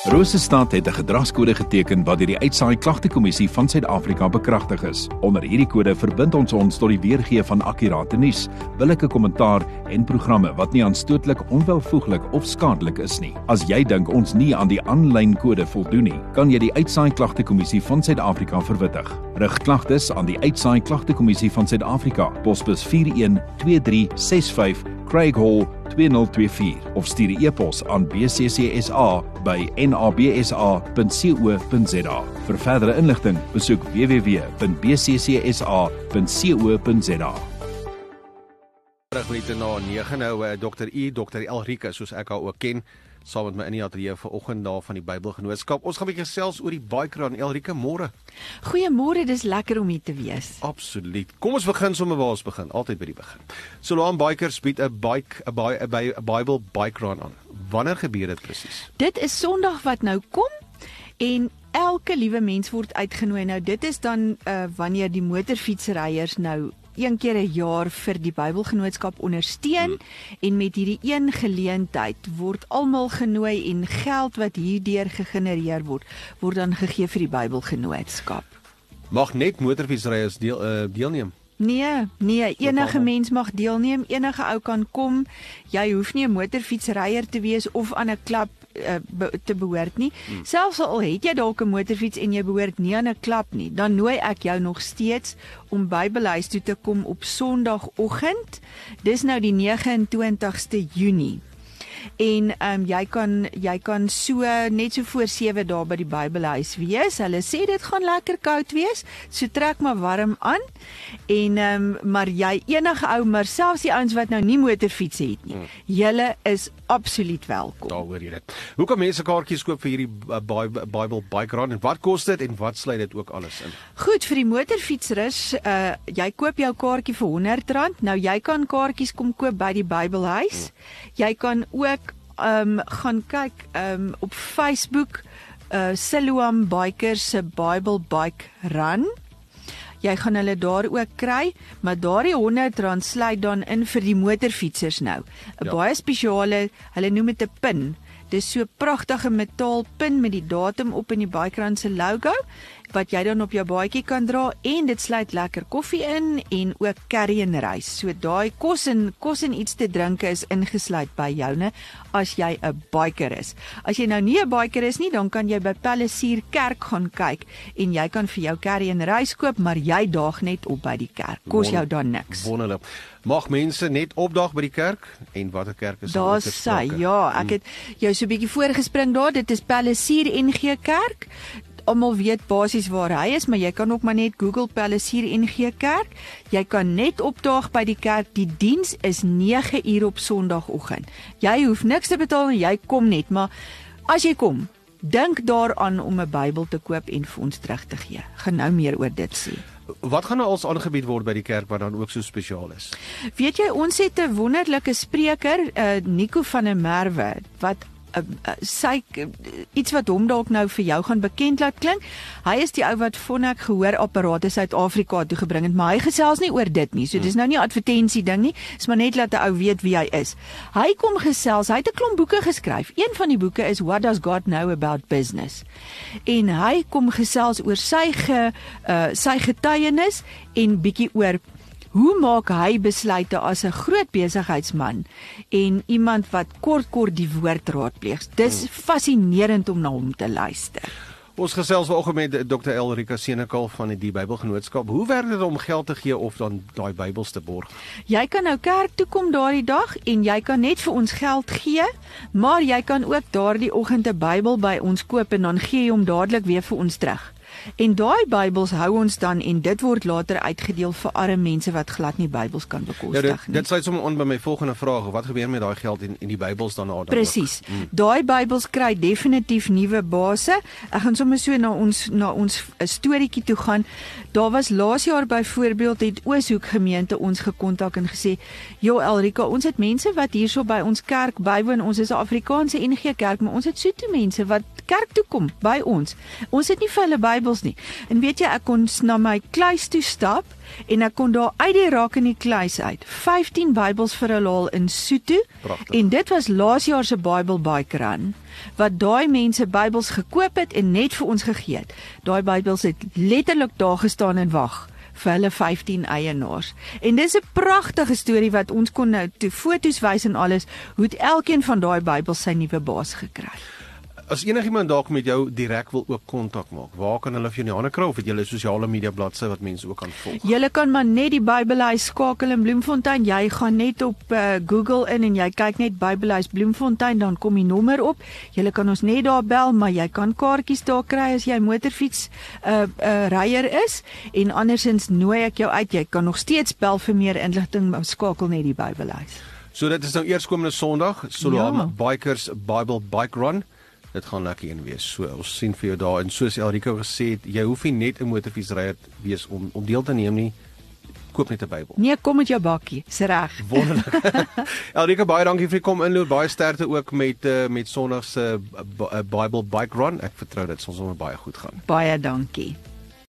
Rosestad het 'n gedragskode geteken wat deur die Uitsaai Klagtekommissie van Suid-Afrika bekragtig is. Onder hierdie kode verbind ons tot die weergee van akkurate nuus, billike kommentaar en programme wat nie aanstootlik, onwelvoeglik of skadelik is nie. As jy dink ons nie aan die aanlyn kode voldoen nie, kan jy die Uitsaai Klagtekommissie van Suid-Afrika verwittig. Rig klagtes aan die Uitsaai Klagtekommissie van Suid-Afrika, posbus 412365 Craig Hall 2024 of stuur 'n e-pos aan bccsa@nabsa.co.za. Vir verdere inligting, besoek www.bccsa.co.za. 30 minute na 9 nou, Dr. Elrika, soos ek haar ook ken, saam met my in die ateljee vanoggend daar van die Bybelgenootskap. Ons gaan 'n bietjie gesels oor die Bikeran. Elrika, môre. Goeiemôre, dis lekker om hier te wees. Absoluut. Kom ons begin sommer waar ons begin, altyd by die begin. Solaan Bikers bied 'n Bible Bikeran aan. Wanneer gebeur dit presies? Dit is Sondag wat nou kom en elke liewe mens word uitgenooi. Nou dit is dan wanneer die motorfietsryers nou een keer 'n jaar vir die Bybelgenootskap ondersteun en met hierdie een geleentheid word almal genooi en geld wat hierdeur gegenereer word dan gegee vir die Bybelgenootskap. Mag net motorfietsryers deelneem? Nee, enige mens mag deelneem, enige ou kan kom. Jy hoef nie 'n motorfietsryer te wees of aan 'n klub te behoort nie. Selfs al het jy dalk 'n motorfiets en jy behoort nie aan 'n klub nie, dan nooi ek jou nog steeds om Bybelhuis toe te kom op Sondagoggend. Dis nou die 29ste Junie. En jy kan so net so voor 7 daar by die Bybelhuis wees. Hulle sê dit gaan lekker koud wees, so trek maar warm aan. En maar jy enige ou, maar selfs die ouens wat nou nie motorfiets het nie, julle is absoluut welkom. Daar hoor jy dit. Hoe kan mense kaartjies koop vir hierdie Bible Bikeran en wat kos dit en wat sluit dit ook alles in? Goed, vir die motorfietsrus, jy koop jou kaartjie vir R100. Nou jy kan kaartjies kom koop by die Bybelhuis. Jy kan ook gaan kyk op Facebook, Siloam Bikers se Bible Bike Run. Jy gaan hulle daar ook kry, maar daardie R100 sluit dan in vir die motorfietsers nou. 'n Baie spesiale, hulle noem dit 'n pin. Dis so 'n pragtige metaalpin met die datum op en die Bikeran se logo wat jy dan op jou baadjie kan dra en dit sluit lekker koffie in en ook curry en rys. So daai kos en iets te drink is ingesluit by joune as jy 'n biker is. As jy nou nie 'n biker is nie, dan kan jy by Palisier Kerk gaan kyk en jy kan vir jou curry en rys koop, maar jy daag net op by die kerk. Kos jou dan niks. Wonderlik. Mag mense net opdaag by die kerk en watter kerk is daar sy, ja, ek het jou so 'n bietjie voorgespring daar. Dit is Palisier NG Kerk. Almal weet basies waar hy is, maar jy kan ook maar net Google Palisier NG Kerk. Jy kan net opdaag by die kerk. Die diens is 9 uur op Sondagoggend. Jy hoef niks te betaal en jy kom net, maar as jy kom, dink daaraan om 'n Bybel te koop en vir ons terug te gee. Gaan nou meer oor dit sê. Wat gaan nou als aangebied word by die kerk wat dan ook so spesiaal is? Weet jy, ons het 'n wonderlike spreker, Nico van der Merwe, wat iets wat hom dalk nou vir jou gaan bekend laat klink. Hy is die ou wat Vonnek gehoorapparate Suid-Afrika toe gebring het, maar hy gesels nie oor dit nie. So dis nou nie 'n advertensie ding nie, dis maar net laat 'n ou weet wie hy is. Hy kom gesels, hy het 'n klomp boeke geskryf. Een van die boeke is What Does God Know About Business? En hy kom gesels oor sy getuienis en bietjie oor hoe maak hy besluite as 'n groot besigheidsman en iemand wat kort die woord raadpleeg. Dis fascinerend om na hom te luister. Ons gesels vanoggend met Dr. Elrika Senekal van die Bybelgenootskap. Hoe werk dit om geld te gee of dan daai Bybels te borg? Jy kan nou kerk toe kom daardie dag en jy kan net vir ons geld gee, maar jy kan ook daardie oggend 'n Bybel by ons koop en dan gee jy hom dadelik weer vir ons terug. En daai Bybels hou ons dan en dit word later uitgedeel vir arme mense wat glad nie Bybels kan bekostig nie. Dit sluit sommer aan by my volgende vraag. Wat gebeur met daai geld en die Bybels dan ook? Presies. Daai Bybels kry definitief nuwe base. Ek gaan sommer so na ons storieetjie toe gaan. Daar was laas jaar byvoorbeeld het Ooshoek gemeente ons gekontak en gesê, "Jo Elrika, ons het mense wat hierso by ons kerk bywoon. Ons is 'n Afrikaanse NG Kerk, maar ons het Sotho mense wat kerk toe kom by ons. Ons het nie vir hulle Bybels nie. En weet jy, ek kon na my kluis toe stap en ek kon daar uit die rak in die kluis uit 15 Bybels vir hulle haal in Sotho. Prachtig. En dit was laas jaar se Bible Bike Run wat daai mense Bybels gekoop het en net vir ons gegee het. Daai Bybels het letterlik daar gestaan en wag vir hulle 15 eienaars. En dis 'n pragtige storie wat ons kon nou toe foto's wys en alles, hoe het elkeen van daai Bybels sy nuwe baas gekry. As enigiemand dalk met jou direk wil ook kontak maak, waar kan hulle vir jou in die hande kry of het jy 'n sosiale media bladsy wat mense ook kan volg? Julle kan maar net die Bybelhuis skakel in Bloemfontein. Jy gaan net op Google in en jy kyk net Bybelhuis Bloemfontein, dan kom die nommer op. Julle kan ons net daar bel, maar jy kan kaartjies daar kry as jy motorfiets ryer is. En andersins nooi ek jou uit. Jy kan nog steeds bel vir meer inligting, maar skakel net die Bybelhuis. So dit is nou eerskomende Sondag, Solam Bikers Bible Bike Run. Dit gaan lekker een wees. So ons sien vir jou daar en soos Elrika gesê het, jy hoef nie net 'n motorfietsryer wees om deel te neem nie. Koop net 'n Bybel. Nee, kom met jou bakkie. Dis reg. Wonderlik. Elrika, baie dankie vir die kom inloop. Baie sterkte ook met Sondag se Bible Bike Run. Ek vertrou dit sal sommer baie goed gaan. Baie dankie.